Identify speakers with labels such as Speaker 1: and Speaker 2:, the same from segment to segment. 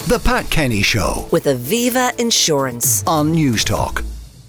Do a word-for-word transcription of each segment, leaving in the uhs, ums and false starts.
Speaker 1: The Pat Kenny Show
Speaker 2: with Aviva Insurance
Speaker 1: on News Talk.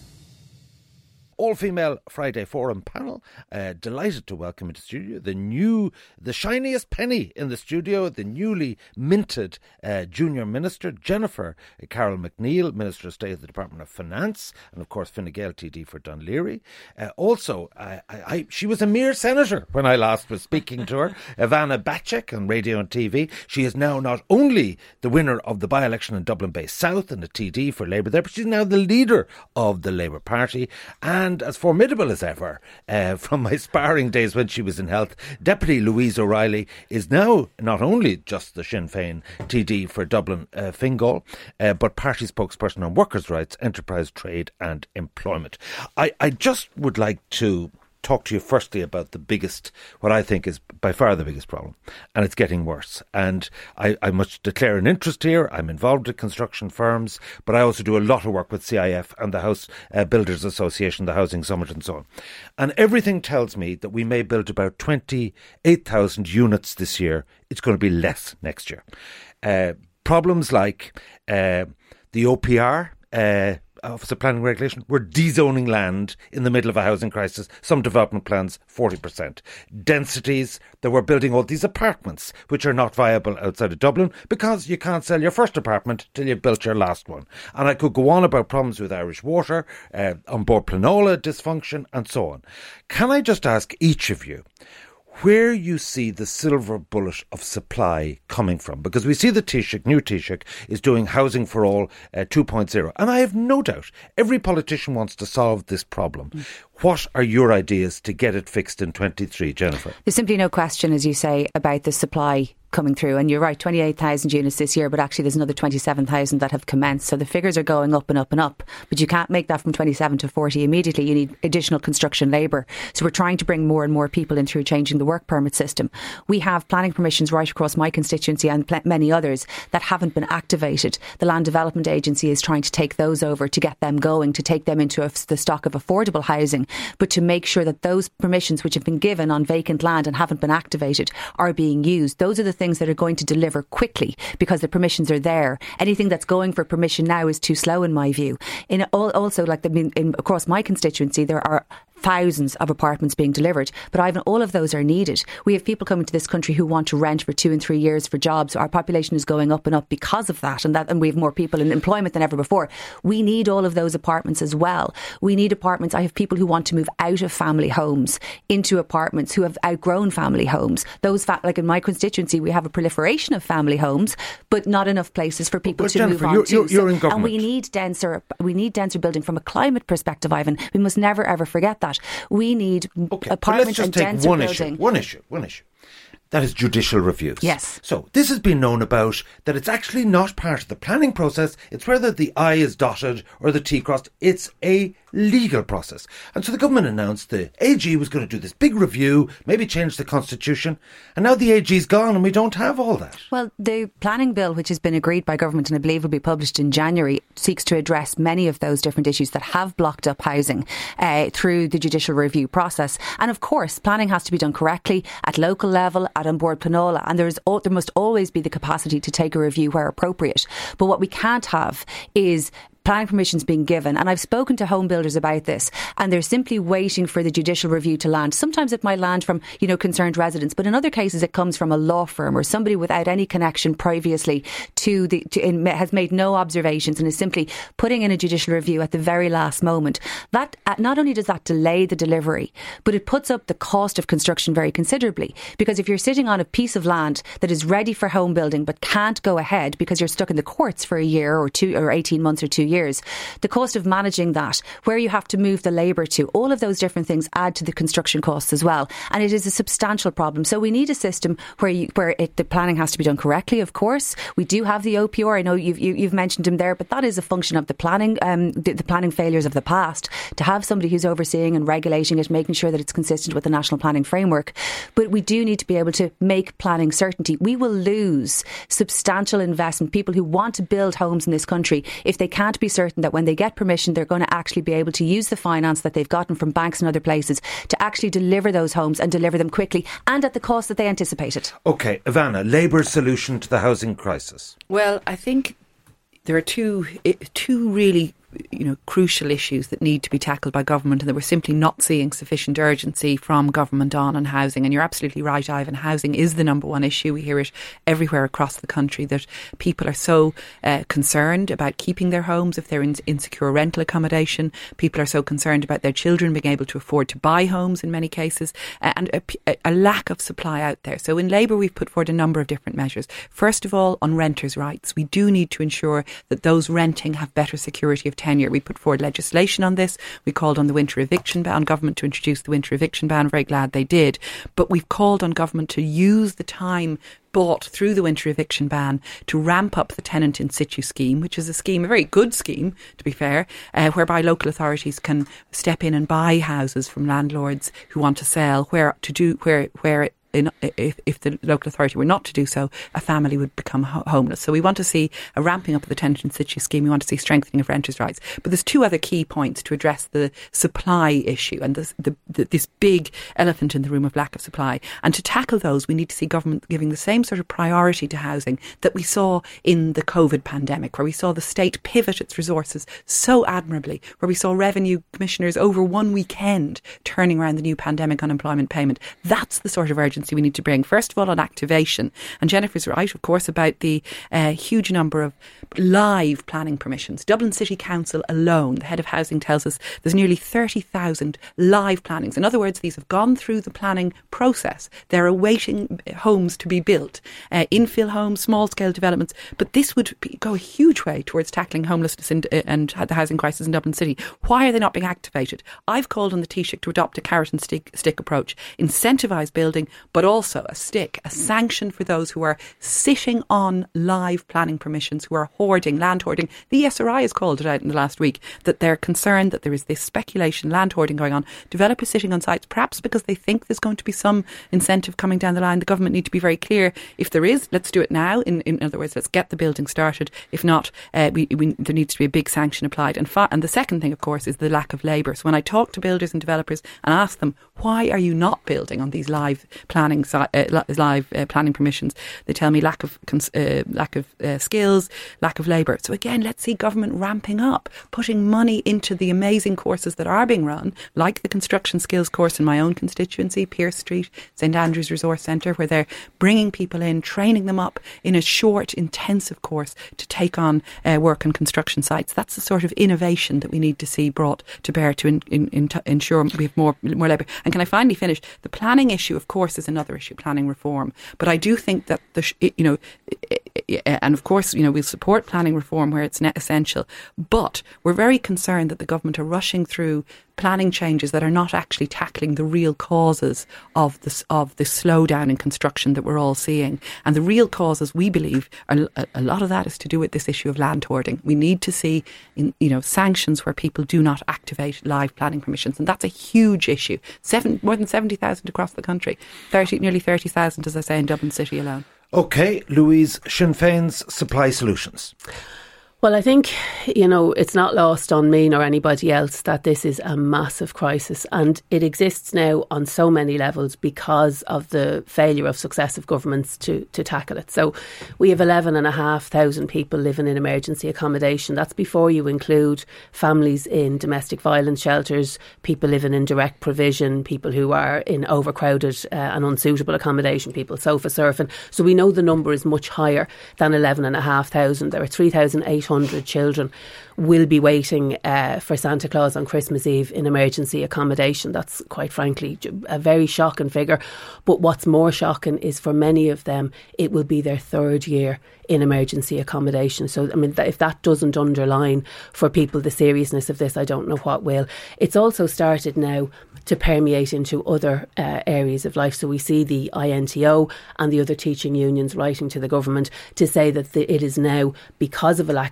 Speaker 3: All-female Friday Forum panel. Uh, delighted to welcome into the studio the new, the shiniest penny in the studio, the newly minted uh, Junior Minister, Jennifer Carroll McNeill, Minister of State of the Department of Finance, and of course Fine Gael T D for Dún Laoghaire. Uh, also, I, I, I, she was a mere senator when I last was speaking to her, Ivana Bacek on radio and T V. She is now not only the winner of the by-election in Dublin Bay South and a T D for Labour there, but she's now the leader of the Labour Party. And And as formidable as ever, uh, from my sparring days when she was in health, Deputy Louise O'Reilly is now not only just the Sinn Féin T D for Dublin uh, Fingal, uh, but party spokesperson on workers' rights, enterprise, trade and employment. I, I just would like to talk to you firstly about the biggest, what I think is by far the biggest problem, and it's getting worse. And I, I must declare an interest here. I'm involved with construction firms, but I also do a lot of work with C I F and the House uh, Builders Association, the Housing Summit and so on. And everything tells me that we may build about twenty-eight thousand units this year. It's going to be less next year. Uh, problems like uh, the O P R, uh, Office of Planning and Regulation, we're dezoning land in the middle of a housing crisis. Some development plans, forty percent. Densities, that we're building all these apartments which are not viable outside of Dublin because you can't sell your first apartment till you've built your last one. And I could go on about problems with Irish Water, uh, on board Planola dysfunction and so on. Can I just ask each of you where you see the silver bullet of supply coming from? Because we see the Taoiseach, new Taoiseach, is doing Housing for All uh, two point oh. And I have no doubt every politician wants to solve this problem. Mm. What are your ideas to get it fixed in twenty-three, Jennifer?
Speaker 4: There's simply no question, as you say, about the supply coming through. And you're right, twenty-eight thousand units this year, but actually there's another twenty-seven thousand that have commenced. So the figures are going up and up and up. But you can't make that from twenty-seven to forty immediately. You need additional construction labour. So we're trying to bring more and more people in through changing the work permit system. We have planning permissions right across my constituency and pl- many others that haven't been activated. The Land Development Agency is trying to take those over, to get them going, to take them into a, the stock of affordable housing, but to make sure that those permissions which have been given on vacant land and haven't been activated are being used. Those are the things that are going to deliver quickly because the permissions are there. Anything that's going for permission now is too slow in my view. In all, also, like the, in, across my constituency, there are thousands of apartments being delivered, but Ivan, all of those are needed. We have people coming to this country who want to rent for two and three years for jobs. Our population is going up and up because of that, and that, and we have more people in employment than ever before. We need all of those apartments as well. We need apartments. I have people who want to move out of family homes into apartments, who have outgrown family homes. Those, fa- like in my constituency, we have a proliferation of family homes, but not enough places for people
Speaker 3: but
Speaker 4: to
Speaker 3: Jennifer,
Speaker 4: move on
Speaker 3: you're,
Speaker 4: to.
Speaker 3: You're, you're
Speaker 4: so,
Speaker 3: in government.
Speaker 4: And we need denser. We need denser building from a climate perspective, Ivan. We must never ever forget that. We need
Speaker 3: okay,
Speaker 4: apartments and denser
Speaker 3: one
Speaker 4: building.
Speaker 3: Issue, one issue, one issue. That is judicial reviews.
Speaker 4: Yes.
Speaker 3: So this has been known about, that it's actually not part of the planning process. It's whether the I is dotted or the T crossed. It's a legal process. And so the government announced the A G was going to do this big review, maybe change the constitution. And now the A G's gone and we don't have all that.
Speaker 4: Well, the planning bill, which has been agreed by government and I believe will be published in January, seeks to address many of those different issues that have blocked up housing uh, through the judicial review process. And of course, planning has to be done correctly at local level, at on board Planola, and there is there must always be the capacity to take a review where appropriate. But what we can't have is planning permissions being given, and I've spoken to home builders about this, and they're simply waiting for the judicial review to land. Sometimes it might land from, you know, concerned residents, but in other cases it comes from a law firm or somebody without any connection previously to the to, in, has made no observations and is simply putting in a judicial review at the very last moment. That uh, not only does that delay the delivery, but it puts up the cost of construction very considerably, because if you're sitting on a piece of land that is ready for home building but can't go ahead because you're stuck in the courts for a year or two or eighteen months or two years, the cost of managing that, where you have to move the labour to, all of those different things add to the construction costs as well, and it is a substantial problem. So we need a system where you, where it, the planning has to be done correctly. Of course, we do have the O P R. I know you've you, you've mentioned him there, but that is a function of the planning, um, the, the planning failures of the past. To have somebody who's overseeing and regulating it, making sure that it's consistent with the national planning framework. But we do need to be able to make planning certainty. We will lose substantial investment. People who want to build homes in this country, if they can't be certain that when they get permission, they're going to actually be able to use the finance that they've gotten from banks and other places to actually deliver those homes and deliver them quickly and at the cost that they anticipated.
Speaker 3: OK, Ivana, Labour's solution to the housing crisis?
Speaker 5: Well, I think there are two two really you know, crucial issues that need to be tackled by government, and that we're simply not seeing sufficient urgency from government on on housing. And you're absolutely right, Ivan, housing is the number one issue. We hear it everywhere across the country that people are so uh, concerned about keeping their homes if they're in insecure rental accommodation. People are so concerned about their children being able to afford to buy homes in many cases, uh, and a, a lack of supply out there. So in Labour, we've put forward a number of different measures. First of all, on renters' rights, we do need to ensure that those renting have better security of tenure. We put forward legislation on this. We called on the winter eviction ban, on government to introduce the winter eviction ban. I'm very glad they did. But we've called on government to use the time bought through the winter eviction ban to ramp up the tenant in situ scheme, which is a scheme, a very good scheme, to be fair, uh, whereby local authorities can step in and buy houses from landlords who want to sell, where to do where where In, if, if the local authority were not to do so, a family would become ho- homeless. So we want to see a ramping up of the tenant in situ scheme. We want to see strengthening of renters' rights. But there's two other key points to address the supply issue and this, the, the, this big elephant in the room of lack of supply. And to tackle those, we need to see government giving the same sort of priority to housing that we saw in the COVID pandemic, where we saw the state pivot its resources so admirably, where we saw revenue commissioners over one weekend turning around the new pandemic unemployment payment. That's the sort of urgency we need to bring. First of all, on activation. And Jennifer's right, of course, about the uh, huge number of live planning permissions. Dublin City Council alone, the head of housing tells us there's nearly thirty thousand live plannings. In other words, these have gone through the planning process. They're awaiting homes to be built, uh, infill homes, small-scale developments. But this would be, go a huge way towards tackling homelessness in, uh, and the housing crisis in Dublin City. Why are they not being activated? I've called on the Taoiseach to adopt a carrot and stick, stick approach, incentivise building, but also a stick, a sanction for those who are sitting on live planning permissions, who are hoarding, land hoarding. The E S R I has called it out in the last week that they're concerned that there is this speculation, land hoarding going on. Developers sitting on sites, perhaps because they think there's going to be some incentive coming down the line. The government need to be very clear. If there is, let's do it now. In, in other words, let's get the building started. If not, uh, we, we, there needs to be a big sanction applied. And, fa- and the second thing, of course, is the lack of labour. So when I talk to builders and developers and ask them, why are you not building on these live planning uh, live uh, planning permissions, they tell me lack of uh, lack of uh, skills, lack of labour. So again, let's see government ramping up, putting money into the amazing courses that are being run, like the construction skills course in my own constituency, Pearse Street, St Andrews Resource Centre, where they're bringing people in, training them up in a short, intensive course to take on uh, work on construction sites. That's the sort of innovation that we need to see brought to bear to in, in, in, to ensure we have more more labour. And can I finally finish? The planning issue, of course, is another issue, planning reform. But I do think that, the you know, and of course, you know, we'll support planning reform where it's net essential. But we're very concerned that the government are rushing through planning changes that are not actually tackling the real causes of this of the slowdown in construction that we're all seeing. And the real causes, we believe, are, a lot of that is to do with this issue of land hoarding. We need to see, in, you know, sanctions where people do not activate live planning permissions, and that's a huge issue. Seven, more than seventy thousand across the country, thirty, nearly thirty thousand, as I say, in Dublin City alone.
Speaker 3: OK, Louise, Sinn Féin's supply solutions.
Speaker 6: Well, I think, you know, it's not lost on me nor anybody else that this is a massive crisis, and it exists now on so many levels because of the failure of successive governments to, to tackle it. So we have eleven and a half thousand people living in emergency accommodation. That's before you include families in domestic violence shelters, people living in direct provision, people who are in overcrowded uh, and unsuitable accommodation, people sofa surfing. So we know the number is much higher than eleven and a half thousand. There are three thousand eight hundred children will be waiting uh, for Santa Claus on Christmas Eve in emergency accommodation. That's quite frankly a very shocking figure. But what's more shocking is for many of them, it will be their third year in emergency accommodation. So, I mean, if that doesn't underline for people the seriousness of this, I don't know what will. It's also started now to permeate into other uh, areas of life. So we see the I N T O and the other teaching unions writing to the government to say that the, it is now, because of a lack of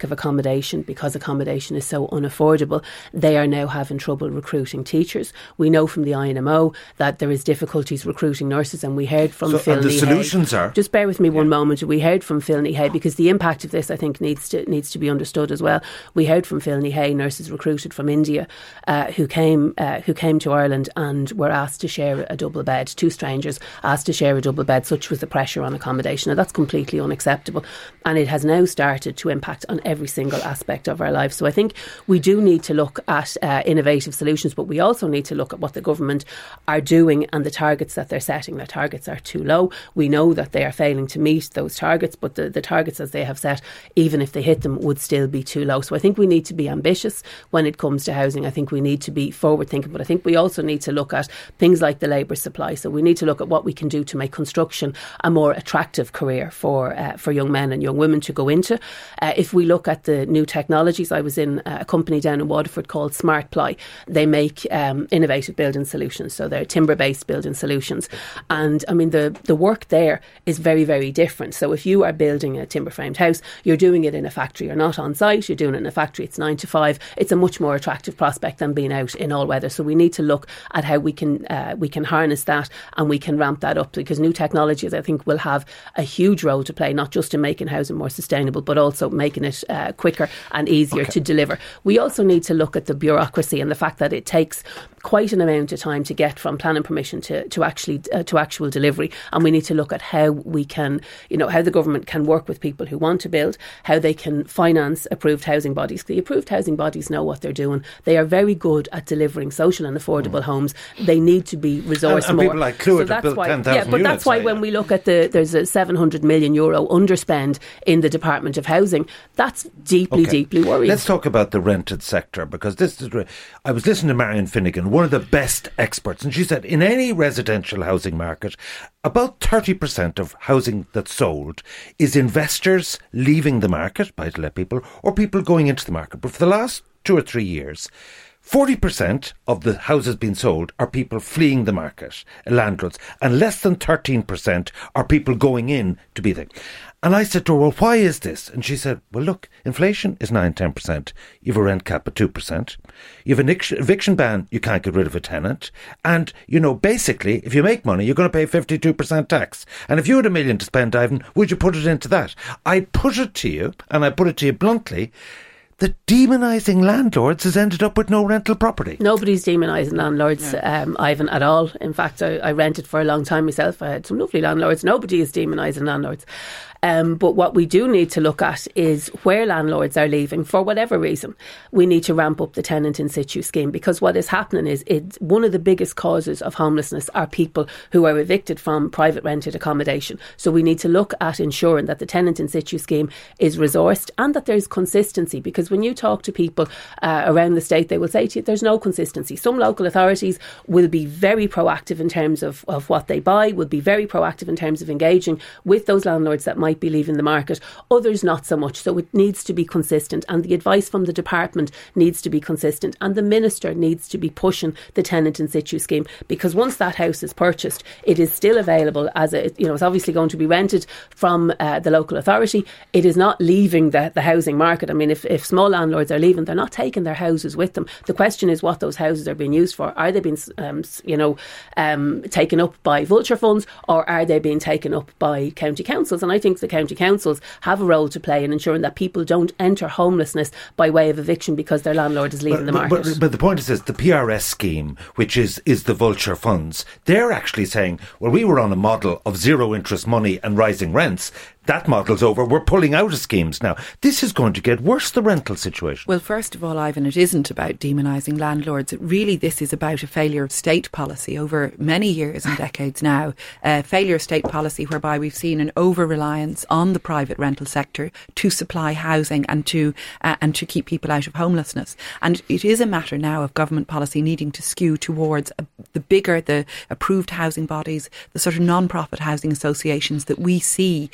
Speaker 6: of accommodation, because accommodation is so unaffordable, they are now having trouble recruiting teachers. We know from the I N M O that there is difficulties recruiting nurses, and we heard from
Speaker 3: so,
Speaker 6: Phil
Speaker 3: and the
Speaker 6: Nihay.
Speaker 3: solutions are...
Speaker 6: Just bear with me
Speaker 3: yeah.
Speaker 6: one moment. We heard from Phil Nihay, because the impact of this, I think, needs to needs to be understood as well. We heard from Phil Nihay, nurses recruited from India, uh, who came uh, who came to Ireland and were asked to share a double bed. Two strangers asked to share a double bed. Such was the pressure on accommodation. Now, that's completely unacceptable, and it has now started to impact on every single aspect of our lives. So I think we do need to look at uh, innovative solutions, but we also need to look at what the government are doing and the targets that they're setting. Their targets are too low. We know that they are failing to meet those targets, but the, the targets as they have set, even if they hit them, would still be too low. So I think we need to be ambitious when it comes to housing. I think we need to be forward thinking, but I think we also need to look at things like the labour supply. So we need to look at what we can do to make construction a more attractive career for uh, for young men and young women to go into. Uh, if we look at the new technologies, I was in a company down in Waterford called SmartPly. They make um, innovative building solutions, so they're timber-based building solutions. And I mean, the, the work there is very, very different. So if you are building a timber-framed house, you're doing it in a factory. You're not on site, you're doing it in a factory. It's nine to five. It's a much more attractive prospect than being out in all weather. So we need to look at how we can uh, we can harness that, and we can ramp that up, because new technologies, I think, will have a huge role to play, not just in making housing more sustainable, but also making it uh, quicker and easier
Speaker 3: okay.
Speaker 6: to deliver. We also need to look at the bureaucracy and the fact that it takes quite an amount of time to get from planning permission to, to actually uh, to actual delivery, and we need to look at how we can, you know, how the government can work with people who want to build, how they can finance approved housing bodies. The approved housing bodies know what they're doing. They are very good at delivering social and affordable mm. homes. They need to be resourced
Speaker 3: and, and
Speaker 6: more.
Speaker 3: People like Clúid
Speaker 6: so
Speaker 3: have built
Speaker 6: why,
Speaker 3: ten thousand
Speaker 6: yeah, but
Speaker 3: units,
Speaker 6: that's why
Speaker 3: say,
Speaker 6: when
Speaker 3: yeah.
Speaker 6: we look at the there's a seven hundred million euro underspend in the Department of Housing, that's deeply,
Speaker 3: okay.
Speaker 6: deeply worrying.
Speaker 3: Let's talk about the rented sector, because this is. I was listening to Marion Finnegan, one of the best experts, and she said in any residential housing market, about thirty percent of housing that's sold is investors leaving the market, buy-to-let people, or people going into the market. But for the last two or three years, forty percent of the houses being sold are people fleeing the market, landlords, and less than thirteen percent are people going in to be there. And I said to her, well, why is this? And she said, well, look, inflation is nine to ten percent. You have a rent cap at two percent. You have an eviction ban, you can't get rid of a tenant. And, you know, basically, if you make money, you're going to pay fifty-two percent tax. And if you had a million to spend, Ivan, would you put it into that? I put it to you, and I put it to you bluntly, that demonising landlords has ended up with no rental property.
Speaker 6: Nobody's demonising landlords, yeah. um, Ivan, at all. In fact, I, I rented for a long time myself. I had some lovely landlords. Nobody is demonising landlords. Um, but what we do need to look at is where landlords are leaving for whatever reason. We need to ramp up the tenant in situ scheme, because what is happening is it's one of the biggest causes of homelessness are people who are evicted from private rented accommodation. So we need to look at ensuring that the tenant in situ scheme is resourced and that there's consistency, because when you talk to people uh, around the state, they will say to you there's no consistency. Some local authorities will be very proactive in terms of, of what they buy, will be very proactive in terms of engaging with those landlords that might might be leaving the market, others not so much. So it needs to be consistent, and the advice from the department needs to be consistent, and the minister needs to be pushing the tenant in situ scheme, because once that house is purchased, it is still available as a, you know, it's obviously going to be rented from uh, the local authority. It is not leaving the, the housing market. I mean, if, if small landlords are leaving, they're not taking their houses with them. The question is what those houses are being used for. Are they being, um, you know, um, taken up by vulture funds, or are they being taken up by county councils? And I think the county councils have a role to play in ensuring that people don't enter homelessness by way of eviction because their landlord is leaving
Speaker 3: but,
Speaker 6: the market.
Speaker 3: But, but the point is this, the P R S scheme, which is, is the vulture funds, they're actually saying, well, we were on a model of zero interest money and rising rents. That model's over. We're pulling out of schemes now. This is going to get worse, the rental situation.
Speaker 5: Well, first of all, Ivan, it isn't about demonising landlords. Really, this is about a failure of state policy over many years and decades now. A failure of state policy whereby we've seen an over-reliance on the private rental sector to supply housing and to uh, and to keep people out of homelessness. And it is a matter now of government policy needing to skew towards uh, the bigger, the approved housing bodies, the sort of non-profit housing associations that we see as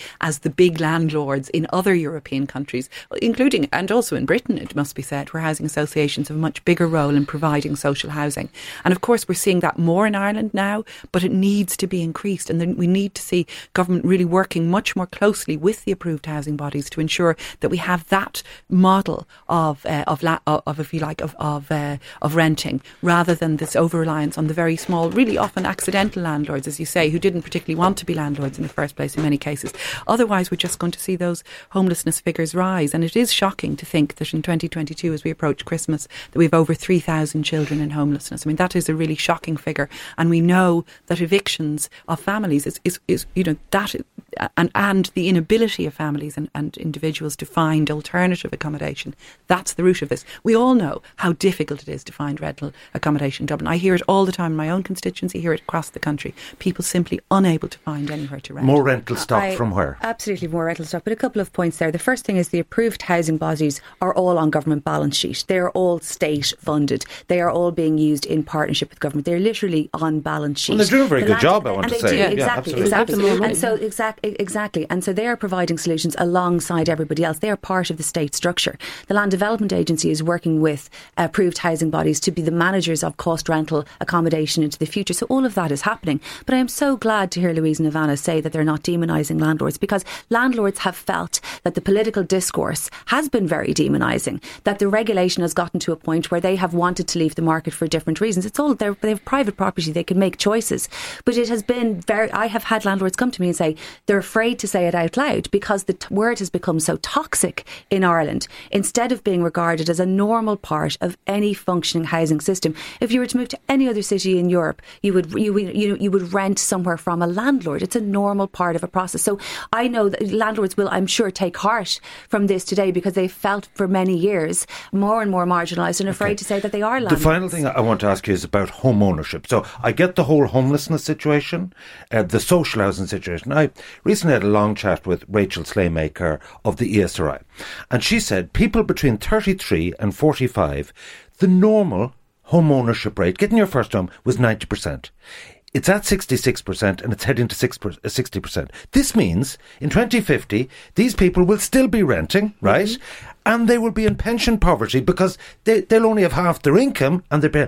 Speaker 5: the big landlords in other European countries, including and also in Britain, it must be said, where housing associations have a much bigger role in providing social housing. And of course, we're seeing that more in Ireland now, but it needs to be increased. And then we need to see government really working much more closely with the approved housing bodies to ensure that we have that model of uh, of, la- of if you like of of, uh, of renting, rather than this over reliance on the very small, really often accidental landlords, as you say, who didn't particularly want to be landlords in the first place in many cases. Otherwise, we're just going to see those homelessness figures rise. And it is shocking to think that in twenty twenty-two, as we approach Christmas, that we have over three thousand children in homelessness. I mean, that is a really shocking figure. And we know that evictions of families is, is, is you know, that and, and the inability of families and, and individuals to find alternative accommodation. That's the root of this. We all know how difficult it is to find rental accommodation in Dublin. I hear it all the time in my own constituency, hear it across the country. People simply unable to find anywhere to rent.
Speaker 3: More rental stock
Speaker 4: I,
Speaker 3: from where?
Speaker 4: Absolutely more rental stock. But a couple of points there. The first thing is the approved housing bodies are all on government balance sheet. They are all state funded. They are all being used in partnership with government. They're literally on balance sheet.
Speaker 3: Well, they're doing a very
Speaker 4: the
Speaker 3: good
Speaker 4: land,
Speaker 3: job, I want
Speaker 4: and
Speaker 3: to
Speaker 4: they
Speaker 3: say.
Speaker 4: Do,
Speaker 3: Yeah,
Speaker 4: exactly,
Speaker 3: yeah,
Speaker 4: exactly.
Speaker 6: absolutely.
Speaker 4: And so exactly, exactly. And so they are providing solutions alongside everybody else. They are part of the state structure. The Land Development Agency is working with approved housing bodies to be the managers of cost rental accommodation into the future. So all of that is happening. But I am so glad to hear Louise and Ivana say that they're not demonising landlords, because landlords have felt that the political discourse has been very demonising, that the regulation has gotten to a point where they have wanted to leave the market for different reasons. It's all, they have private property, they can make choices. But it has been very, I have had landlords come to me and say they're afraid to say it out loud because the t- word has become so toxic in Ireland. Instead of being regarded as a normal part of any functioning housing system, if you were to move to any other city in Europe, you would you would, you, you would rent somewhere from a landlord. It's a normal part of a process. So I know that landlords will, I'm sure, take heart from this today, because they felt for many years more and more marginalised and afraid okay. to say that they are landlords.
Speaker 3: The final thing I want to ask you is about home ownership. So I get the whole homelessness situation, uh, the social housing situation. I recently had a long chat with Rachel Slaymaker of the E S R I, and she said people between thirty-three and forty-five, the normal home ownership rate, getting your first home, was ninety percent. It's at sixty-six percent and it's heading to sixty percent. This means in twenty fifty, these people will still be renting, right? Mm-hmm. And they will be in pension poverty because they, they'll only have half their income and they're paying.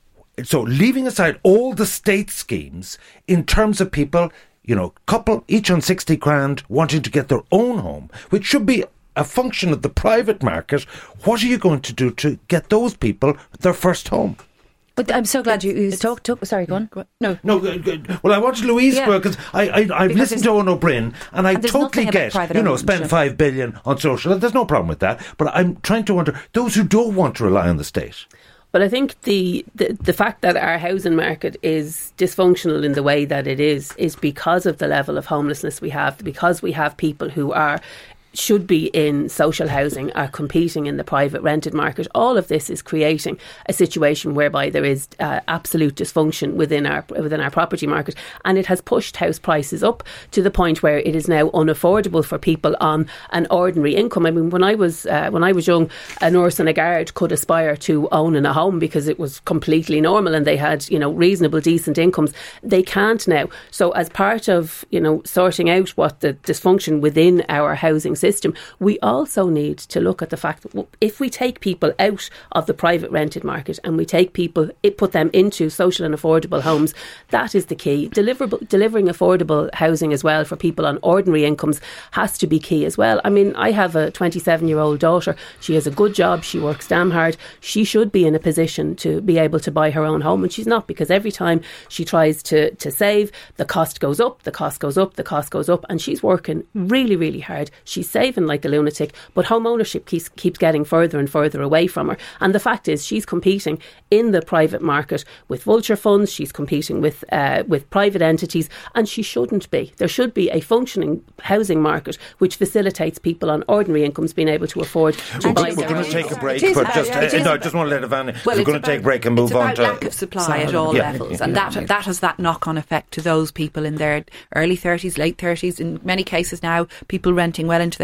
Speaker 3: So leaving aside all the state schemes in terms of people, you know, couple each on sixty grand wanting to get their own home, which should be a function of the private market, what are you going to do to get those people their first home?
Speaker 4: But I'm so glad it's, you, you talked. Talk, sorry, go on. Go on. No,
Speaker 3: no. Good. Well, I wanted Louise yeah. because I, I I've
Speaker 4: because
Speaker 3: listened to Owen O'Brien and I
Speaker 4: and
Speaker 3: totally get, you know, spend five billion on social. There's no problem with that. But I'm trying to wonder those who don't want to rely on the state.
Speaker 6: But I think the, the, the fact that our housing market is dysfunctional in the way that it is, is because of the level of homelessness we have, because we have people who are should be in social housing are competing in the private rented market. All of this is creating a situation whereby there is uh, absolute dysfunction within our within our property market, and it has pushed house prices up to the point where it is now unaffordable for people on an ordinary income. I mean, when I was uh, when I was young, a nurse and a guard could aspire to owning a home because it was completely normal and they had, you know, reasonable, decent incomes. They can't now. So as part of, you know, sorting out what the dysfunction within our housing system system, we also need to look at the fact that if we take people out of the private rented market and we take people, it put them into social and affordable homes, that is the key. Deliverable, delivering affordable housing as well for people on ordinary incomes has to be key as well. I mean, I have a twenty-seven-year-old daughter. She has a good job. She works damn hard. She should be in a position to be able to buy her own home, and she's not, because every time she tries to, to save, the cost goes up, the cost goes up, the cost goes up, and she's working really, really hard. She's saving like a lunatic, but home ownership keeps, keeps getting further and further away from her. And the fact is, she's competing in the private market with vulture funds, she's competing with uh, with private entities, and she shouldn't be. There should be a functioning housing market which facilitates people on ordinary incomes being able to afford to buy
Speaker 3: We're going to take a break,
Speaker 4: but
Speaker 3: just, uh, no, I just want to let Ivana,
Speaker 5: well,
Speaker 3: we're going to take a break and move on
Speaker 5: to...
Speaker 3: to...
Speaker 5: lack of supply at all
Speaker 3: yeah,
Speaker 5: levels,
Speaker 3: yeah,
Speaker 5: and
Speaker 3: yeah,
Speaker 5: that
Speaker 3: yeah.
Speaker 5: that has that knock-on effect to those people in their early thirties, late thirties, in many cases now, people renting well into their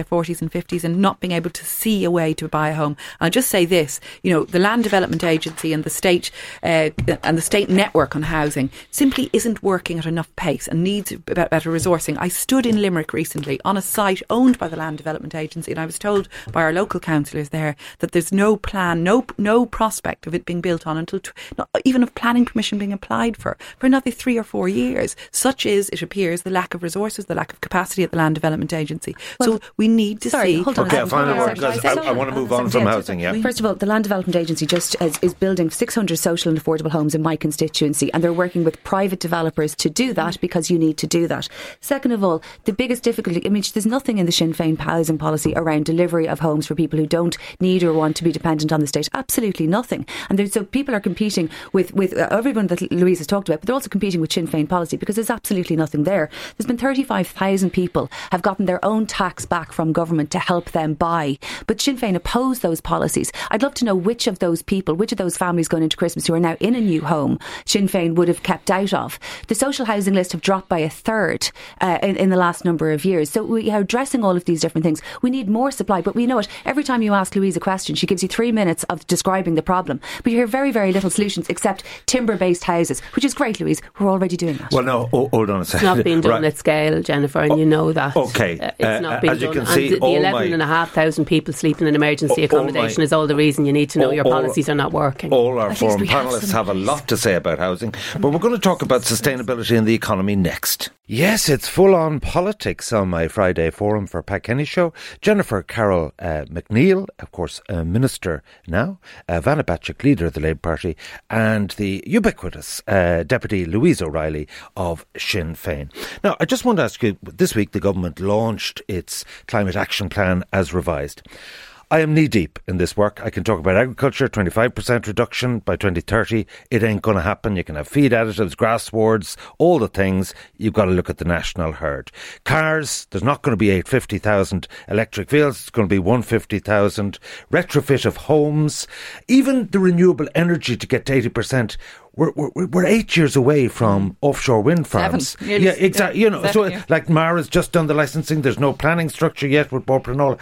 Speaker 5: their forties and fifties and not being able to see a way to buy a home. And I'll just say this, you know, the Land Development Agency and the state uh, and the state network on housing simply isn't working at enough pace and needs better resourcing. I stood in Limerick recently on a site owned by the Land Development Agency, and I was told by our local councillors there that there's no plan, no no prospect of it being built on until t- not even of planning permission being applied for for another three or four years. Such is, it appears, the lack of resources, the lack of capacity at the Land Development Agency. Well, so we need to
Speaker 4: sorry,
Speaker 5: see.
Speaker 4: Hold on
Speaker 3: okay,
Speaker 4: a
Speaker 3: I'll find a word because I, I want to move on from housing. Yeah.
Speaker 4: First of all, the Land Development Agency just is, is building six hundred social and affordable homes in my constituency, and they're working with private developers to do that because you need to do that. Second of all, the biggest difficulty, I mean, there's nothing in the Sinn Féin housing policy around delivery of homes for people who don't need or want to be dependent on the state. Absolutely nothing. And there's, so people are competing with, with uh, everyone that Louise has talked about, but they're also competing with Sinn Féin policy because there's absolutely nothing there. There's been thirty-five thousand people have gotten their own tax back from government to help them buy. But Sinn Féin oppose those policies. I'd love to know which of those people, which of those families going into Christmas who are now in a new home, Sinn Féin would have kept out of. The social housing list have dropped by a third uh, in, in the last number of years. So we are addressing all of these different things. We need more supply, but we know it. Every time you ask Louise a question, she gives you three minutes of describing the problem. But you hear very, very little solutions except timber-based houses, which is great, Louise. We're already doing that.
Speaker 3: Well, no, oh, hold on a second.
Speaker 6: It's not being done
Speaker 3: right.
Speaker 6: at scale, Jennifer, and you know that.
Speaker 3: Okay.
Speaker 6: Uh, it's
Speaker 3: uh,
Speaker 6: not being
Speaker 3: as you
Speaker 6: done.
Speaker 3: can see,
Speaker 6: and the, the eleven and a half thousand people sleeping in emergency accommodation my, is all the reason you need to know all, your policies all, are not working.
Speaker 3: All our foreign panellists have, have a lot to say about housing, but we're going to talk about sustainability in the economy next. Yes, it's full-on politics on my Friday forum for Pat Kenny show. Jennifer Carroll uh, McNeil, of course, a minister now, uh, Vanna Batchik, leader of the Labour Party, and the ubiquitous uh, Deputy Louise O'Reilly of Sinn Féin. Now, I just want to ask you, this week the government launched its climate action plan as revised. I am knee-deep in this work. I can talk about agriculture, twenty-five percent reduction by twenty thirty. It ain't going to happen. You can have feed additives, grass swards, all the things. You've got to look at the national herd. Cars, there's not going to be eight hundred fifty thousand electric vehicles. It's going to be one hundred fifty thousand. Retrofit of homes. Even the renewable energy to get to eighty percent. We're, we're, we're eight years away from offshore wind farms.
Speaker 5: Seven.
Speaker 3: Yeah, exactly. You know,
Speaker 5: Seven,
Speaker 3: so
Speaker 5: yeah.
Speaker 3: like Mara's just done the licensing. There's no planning structure yet with Borpranola.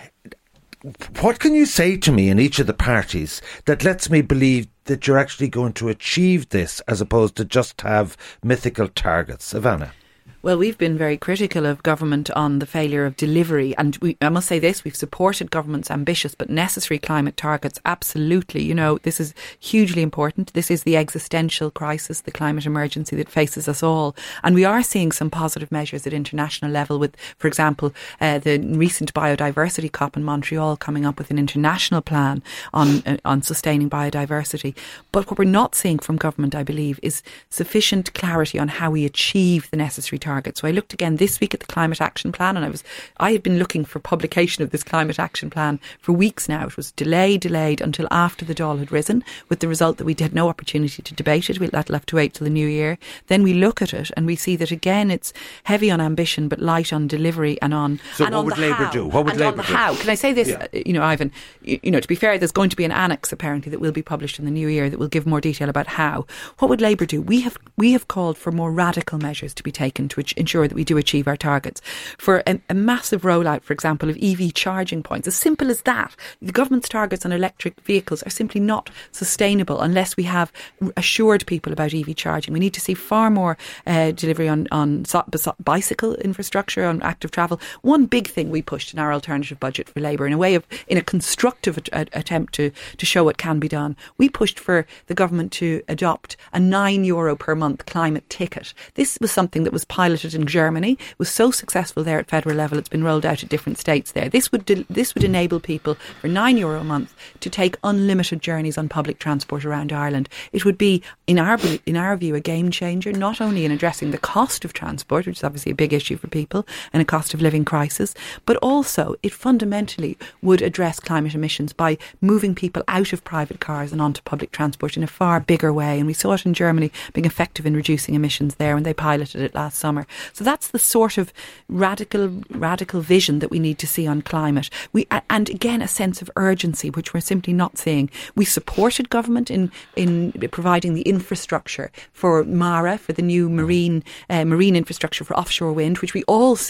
Speaker 3: What can you say to me in each of the parties that lets me believe that you're actually going to achieve this as opposed to just have mythical targets? Ivana?
Speaker 5: Well, we've been very critical of government on the failure of delivery. And we, I must say this, we've supported government's ambitious but necessary climate targets. Absolutely. You know, this is hugely important. This is the existential crisis, the climate emergency that faces us all. And we are seeing some positive measures at international level with, for example, uh, the recent biodiversity COP in Montreal coming up with an international plan on, uh, on sustaining biodiversity. But what we're not seeing from government, I believe, is sufficient clarity on how we achieve the necessary targets. So I looked again this week at the Climate Action Plan, and I was I had been looking for publication of this Climate Action Plan for weeks now. It was delayed, delayed until after the Dáil had risen, with the result that we had no opportunity to debate it. We'll have to wait till the new year. Then we look at it and we see that again it's heavy on ambition but light on delivery and on
Speaker 3: so
Speaker 5: and
Speaker 3: what
Speaker 5: on
Speaker 3: would
Speaker 5: the
Speaker 3: Labour
Speaker 5: how.
Speaker 3: do? What would
Speaker 5: and
Speaker 3: Labour
Speaker 5: on the
Speaker 3: do?
Speaker 5: how? Can I say this?
Speaker 3: Yeah.
Speaker 5: Uh, you know, Ivan. You, you know, to be fair, there's going to be an annex apparently that will be published in the new year that will give more detail about how. What would Labour do? We have we have called for more radical measures to be taken to ensure that we do achieve our targets. For a, a massive rollout, for example, of E V charging points, as simple as that. The government's targets on electric vehicles are simply not sustainable unless we have assured people about E V charging. We need to see far more uh, delivery on, on so, bicycle infrastructure, on active travel. One big thing we pushed in our alternative budget for Labour, in a way of, in a constructive a, a, attempt to, to show what can be done, we pushed for the government to adopt a nine euro per month climate ticket. This was something that was piloted in Germany. It was so successful there at federal level, it's been rolled out at different states there. This would de- this would enable people for nine euro a month to take unlimited journeys on public transport around Ireland. It would be, in our in our view, a game changer, not only in addressing the cost of transport, which is obviously a big issue for people, and a cost of living crisis, but also it fundamentally would address climate emissions by moving people out of private cars and onto public transport in a far bigger way. And we saw it in Germany being effective in reducing emissions there when they piloted it last summer. So that's the sort of radical radical vision that we need to see on climate. We and again a sense of urgency, which we're simply not seeing. We supported government in in providing the infrastructure for Mara, for the new marine uh, marine infrastructure for offshore wind, which we all see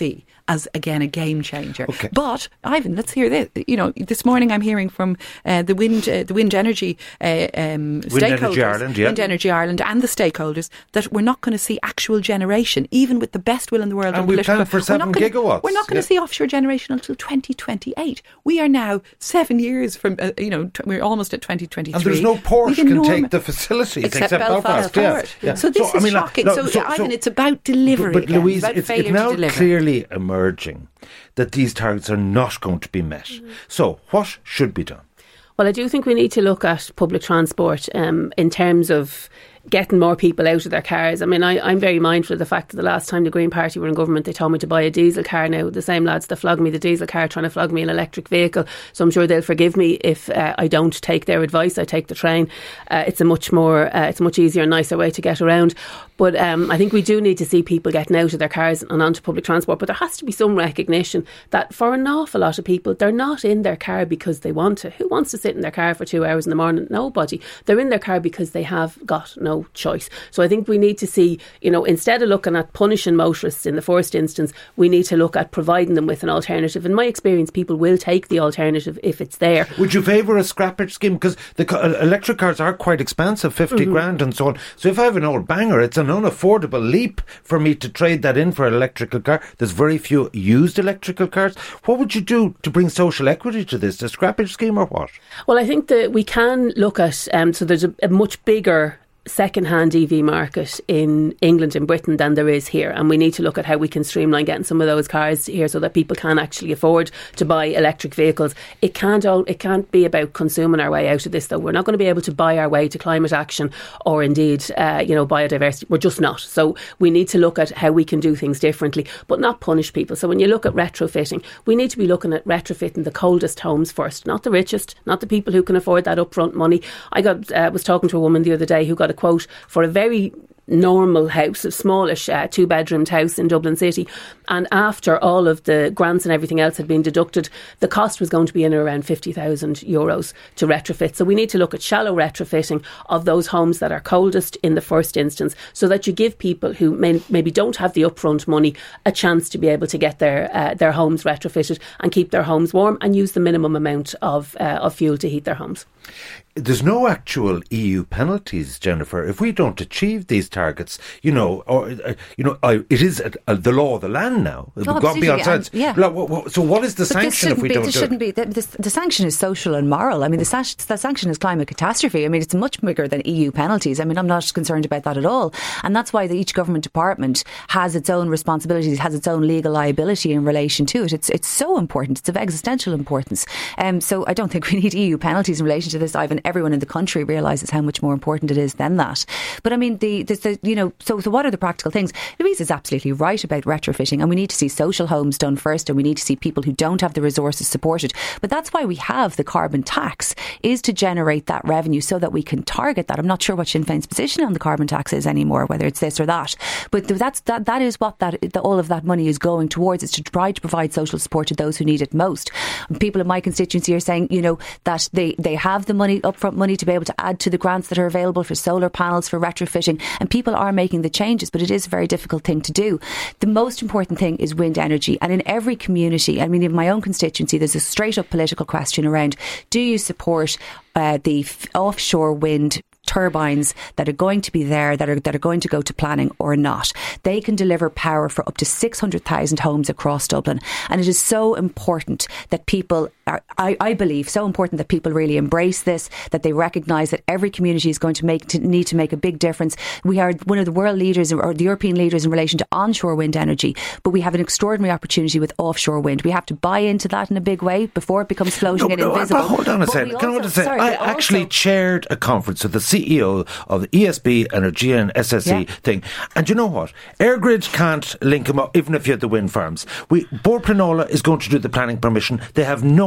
Speaker 5: as, again, a game changer.
Speaker 3: Okay.
Speaker 5: But, Ivan, let's hear this. You know, this morning I'm hearing from uh, the wind uh, the wind energy uh, um,
Speaker 3: Wind
Speaker 5: stakeholders,
Speaker 3: Energy Ireland, yeah.
Speaker 5: Wind Energy Ireland and the stakeholders, that we're not going to see actual generation, even with the best will in the world.
Speaker 3: And we plan for seven
Speaker 5: gonna,
Speaker 3: gigawatts.
Speaker 5: We're not going to
Speaker 3: yeah.
Speaker 5: see offshore generation until twenty twenty-eight. We are now seven years from, uh, you know, t- we're almost at twenty twenty-three.
Speaker 3: And there's no port
Speaker 5: We've
Speaker 3: can
Speaker 5: enorm-
Speaker 3: take the facilities
Speaker 5: except,
Speaker 3: except,
Speaker 5: Belfast.
Speaker 3: Belfast. Yeah. Yeah.
Speaker 5: So this
Speaker 3: so,
Speaker 5: is
Speaker 3: I mean,
Speaker 5: shocking.
Speaker 3: Like,
Speaker 5: so,
Speaker 3: no, so,
Speaker 5: Ivan,
Speaker 3: so,
Speaker 5: it's about delivery.
Speaker 3: But, but
Speaker 5: again.
Speaker 3: Louise,
Speaker 5: it's about
Speaker 3: it's,
Speaker 5: failure
Speaker 3: it's now
Speaker 5: to deliver.
Speaker 3: clearly emerging that these targets are not going to be met. Mm-hmm. So what should be done?
Speaker 6: Well, I do think we need to look at public transport um, in terms of getting more people out of their cars. I mean, I, I'm very mindful of the fact that the last time the Green Party were in government, they told me to buy a diesel car. Now, the same lads that flog me the diesel car trying to flog me an electric vehicle. So I'm sure they'll forgive me if uh, I don't take their advice. I take the train. Uh, it's a much more, uh, it's a much easier and nicer way to get around. But um, I think we do need to see people getting out of their cars and onto public transport. But there has to be some recognition that for an awful lot of people, they're not in their car because they want to. Who wants to sit in their car for two hours in the morning? Nobody. They're in their car because they have got no choice. So I think we need to see, you know, instead of looking at punishing motorists in the first instance, we need to look at providing them with an alternative. In my experience, people will take the alternative if it's there.
Speaker 3: Would you favour a scrappage scheme? Because the co- electric cars are quite expensive, fifty mm-hmm. grand and so on. So if I have an old banger, it's an unaffordable leap for me to trade that in for an electrical car. There's very few used electrical cars. What would you do to bring social equity to this? A scrappage scheme or what?
Speaker 6: Well, I think that we can look at, um, so there's a, a much bigger second-hand E V market in England and Britain than there is here, and we need to look at how we can streamline getting some of those cars here so that people can actually afford to buy electric vehicles. It can't all, it can't be about consuming our way out of this, though. We're not going to be able to buy our way to climate action or indeed uh, you know, biodiversity. We're just not. So we need to look at how we can do things differently, but not punish people. So when you look at retrofitting, we need to be looking at retrofitting the coldest homes first, not the richest, not the people who can afford that upfront money. I got uh, was talking to a woman the other day who got a quote for a very normal house, a smallish uh, two-bedroomed house in Dublin City, and after all of the grants and everything else had been deducted, the cost was going to be in around fifty thousand euros to retrofit. So we need to look at shallow retrofitting of those homes that are coldest in the first instance, so that you give people who may, maybe don't have the upfront money a chance to be able to get their uh, their homes retrofitted and keep their homes warm and use the minimum amount of uh, of fuel to heat their homes.
Speaker 3: There's no actual E U penalties, Jennifer, if we don't achieve these targets. You know, or uh, you know, uh, it is uh, the law of the land now. We've
Speaker 4: oh,
Speaker 3: got to be outside.
Speaker 4: Yeah.
Speaker 3: So what is the
Speaker 4: but
Speaker 3: sanction if we
Speaker 4: be,
Speaker 3: don't
Speaker 4: this
Speaker 3: do
Speaker 4: shouldn't
Speaker 3: it?
Speaker 4: Be, the, the, the sanction is social and moral. I mean, the, san- the sanction is climate catastrophe. I mean, it's much bigger than E U penalties. I mean, I'm not concerned about that at all. And that's why the, each government department has its own responsibilities, has its own legal liability in relation to it. It's it's so important. It's of existential importance. Um, so I don't think we need E U penalties in relation to this, Ivan. Everyone in the country realises how much more important it is than that. But I mean, the, the, the you know, so, so what are the practical things? Louise is absolutely right about retrofitting, and we need to see social homes done first, and we need to see people who don't have the resources supported. But that's why we have the carbon tax, is to generate that revenue so that we can target that. I'm not sure what Sinn Féin's position on the carbon tax is anymore, whether it's this or that. But that's that that is what that the, all of that money is going towards, is to try to provide social support to those who need it most. People in my constituency are saying, you know, that they, they have the money, upfront money, to be able to add to the grants that are available for solar panels, for retrofitting, and people are making the changes, but it is a very difficult thing to do. The most important thing is wind energy, and in every community, I mean, in my own constituency, there's a straight up political question around, do you support uh, the f- offshore wind turbines that are going to be there, that are that are going to go to planning or not? They can deliver power for up to six hundred thousand homes across Dublin, and it is so important that people are, I, I believe so important that people really embrace this, that they recognise that every community is going to make to need to make a big difference. We are one of the world leaders, or the European leaders, in relation to onshore wind energy, but we have an extraordinary opportunity with offshore wind. We have to buy into that in a big way before it becomes floating
Speaker 3: no,
Speaker 4: and
Speaker 3: no,
Speaker 4: invisible.
Speaker 3: But hold on a second. Can I just say, I actually also chaired a conference with the C E O of the E S B, Energia and S S E yeah. thing. And you know what? EirGrid can't link them up, even if you have the wind farms. We, Bord Pleanála is going to do the planning permission. They have no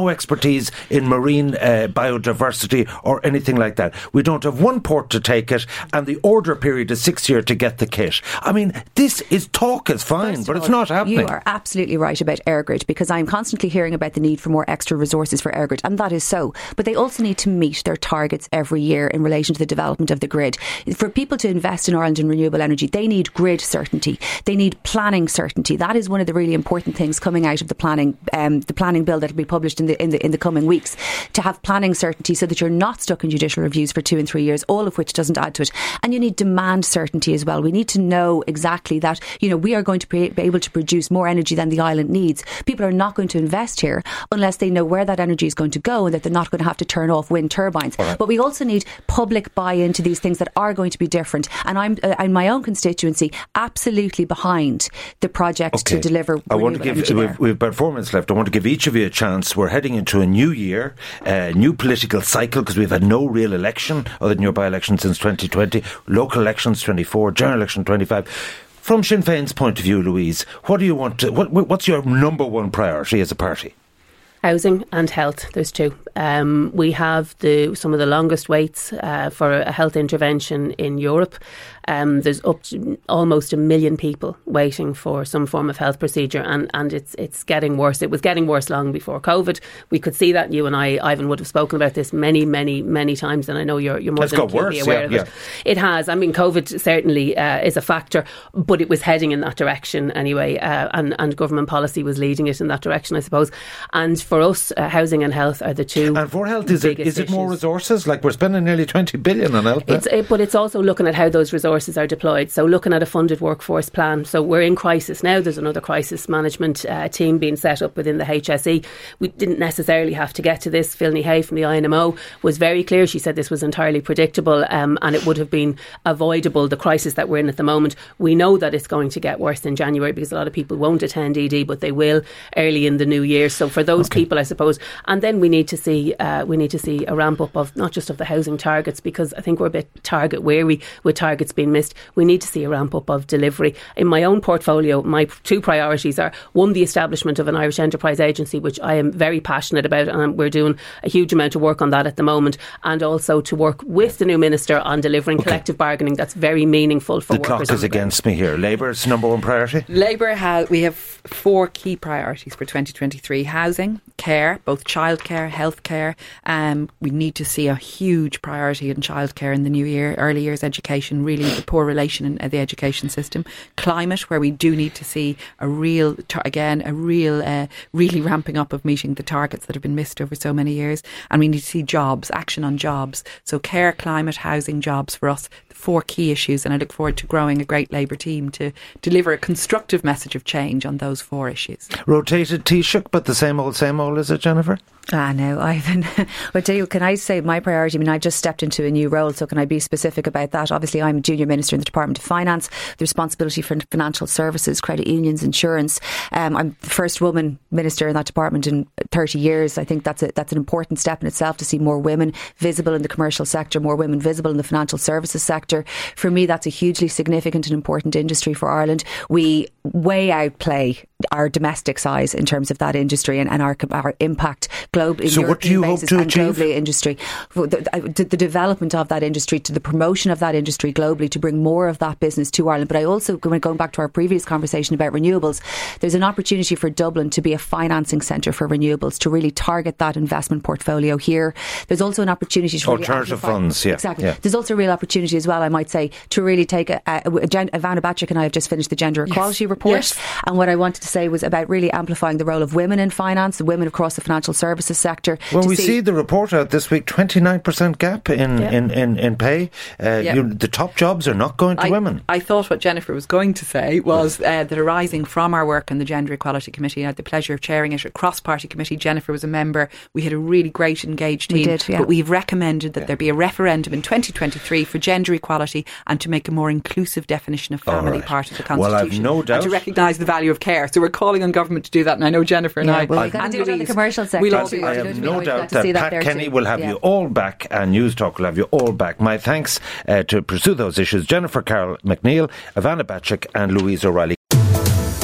Speaker 3: no expertise in marine uh, biodiversity or anything like that. We don't have one port to take it, and the order period is six years to get the kit. I mean, this is talk is fine,
Speaker 4: First
Speaker 3: but
Speaker 4: of
Speaker 3: it's
Speaker 4: all,
Speaker 3: not happening.
Speaker 4: You are absolutely right about EirGrid, because I'm constantly hearing about the need for more extra resources for EirGrid, and that is so. But they also need to meet their targets every year in relation to the development of the grid. For people to invest in Ireland in renewable energy, they need grid certainty. They need planning certainty. That is one of the really important things coming out of the planning, um, the planning bill that will be published in the in the in the coming weeks. To have planning certainty, so that you're not stuck in judicial reviews for two and three years, all of which doesn't add to it. And you need demand certainty as well. We need to know exactly that, you know, we are going to be able to produce more energy than the island needs. People are not going to invest here unless they know where that energy is going to go and that they're not going to have to turn off wind turbines. Right. But we also need public buy-in to these things that are going to be different. And I'm uh, in my own constituency absolutely behind the project
Speaker 3: okay.
Speaker 4: to deliver.
Speaker 3: I want to give we've, we've about four minutes left. I want to give each of you a chance. We're heading into a new year, a uh, new political cycle, because we've had no real election other than your by-election since twenty twenty, local elections twenty-four, general election twenty-five. From Sinn Féin's point of view, Louise, what do you want to, what, what's your number one priority as a party?
Speaker 6: Housing and health. There's two. Um, we have the some of the longest waits uh, for a health intervention in Europe. Um, there's up to almost a million people waiting for some form of health procedure, and, and it's it's getting worse. It was getting worse long before COVID. We could see that. You and I, Ivan, would have spoken about this many, many, many times, and I know you're you're more
Speaker 3: it's
Speaker 6: than
Speaker 3: got
Speaker 6: acutely
Speaker 3: worse,
Speaker 6: aware
Speaker 3: yeah,
Speaker 6: of
Speaker 3: yeah.
Speaker 6: it. It has. I mean, COVID certainly uh, is a factor, but it was heading in that direction anyway, uh, and and government policy was leading it in that direction, I suppose. And for us, uh, housing and health are the two.
Speaker 3: And for health, is it is it more resources? Like, we're spending nearly twenty billion on health.
Speaker 6: It's, it, but it's also looking at how those resources are deployed. So looking at a funded workforce plan. So we're in crisis now. There's another crisis management uh, team being set up within the H S E. We didn't necessarily have to get to this. Philny Hay from the I N M O was very clear. She said this was entirely predictable, um, and it would have been avoidable, the crisis that we're in at the moment. We know that it's going to get worse in January, because a lot of people won't attend E D, but they will early in the new year. So for those okay. people, I suppose, and then we need to see uh, we need to see a ramp up of not just of the housing targets, because I think we're a bit target weary with targets being missed. We need to see a ramp up of delivery. In my own portfolio, my two priorities are, one, the establishment of an Irish Enterprise Agency, which I am very passionate about, and we're doing a huge amount of work on that at the moment, and also to work with the new Minister on delivering okay. collective bargaining that's very meaningful for
Speaker 3: the
Speaker 6: workers.
Speaker 3: The clock is against me here. Labour's number one priority?
Speaker 5: Labour, has, we have four key priorities for twenty twenty-three. Housing, care, both childcare, healthcare. Um, we need to see a huge priority in childcare in the new year, early years education, really the poor relation in the education system. Climate, where we do need to see a real, again, a real, uh, really ramping up of meeting the targets that have been missed over so many years. And we need to see jobs, action on jobs. So care, climate, housing, jobs for us, the four key issues. And I look forward to growing a great Labour team to deliver a constructive message of change on those four issues.
Speaker 3: Rotated Taoiseach, but the same old, same old, is it, Jennifer?
Speaker 4: Ah, no, Ivan. Well, tell you, can I say my priority? I mean, I just stepped into a new role, so can I be specific about that? Obviously, I'm a junior minister in the Department of Finance, the responsibility for financial services, credit unions, insurance. Um, I'm the first woman minister in that department in thirty years. I think that's a, that's an important step in itself, to see more women visible in the commercial sector, more women visible in the financial services sector. For me, that's a hugely significant and important industry for Ireland. We way outplay our domestic size in terms of that industry and, and our, our impact globally.
Speaker 3: So what do you hope to achieve?
Speaker 4: Globally industry, the, the, the development of that industry, to the promotion of that industry globally, to bring more of that business to Ireland. But I also, going back to our previous conversation about renewables, there's an opportunity for Dublin to be a financing centre for renewables, to really target that investment portfolio here. There's also an opportunity to really
Speaker 3: alternative
Speaker 4: amplify,
Speaker 3: funds, yeah.
Speaker 4: Exactly.
Speaker 3: Yeah.
Speaker 4: There's also a real opportunity as well, I might say, to really take a, a, a Ivana Bacik and I have just finished the gender equality
Speaker 5: yes.
Speaker 4: report,
Speaker 5: yes.
Speaker 4: and what I wanted to say was about really amplifying the role of women in finance, women across the financial services sector.
Speaker 3: Well, we see, see the report out this week, twenty-nine percent gap in, yeah. in, in, in pay. Uh, yeah. you, the top jobs are not going to
Speaker 5: I,
Speaker 3: women.
Speaker 5: I thought what Jennifer was going to say was uh, that arising from our work in the Gender Equality Committee, I had the pleasure of chairing it, a cross-party committee. Jennifer was a member. We had a really great engaged team.
Speaker 4: We did, yeah.
Speaker 5: But we've recommended that
Speaker 3: yeah.
Speaker 5: there be a referendum in twenty twenty-three for gender equality and to make a more inclusive definition of family
Speaker 3: right.
Speaker 5: part of the Constitution.
Speaker 3: Well, I've no doubt.
Speaker 5: And to recognise the value of care. So we're calling on government to do that, and I know Jennifer and
Speaker 4: yeah,
Speaker 5: I...
Speaker 4: Well, we've got to do it on the commercial sector.
Speaker 5: We'll
Speaker 3: I, I have no doubt that, that Pat that Kenny too. will have yeah. you all back, and News Talk will have you all back. My thanks uh, to pursue those issues, Jennifer Carroll McNeil, Ivana Bacik and Louise O'Reilly.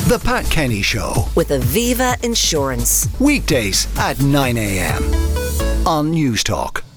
Speaker 1: The Pat Kenny Show.
Speaker 2: With Aviva Insurance.
Speaker 1: Weekdays at nine a m on News Talk.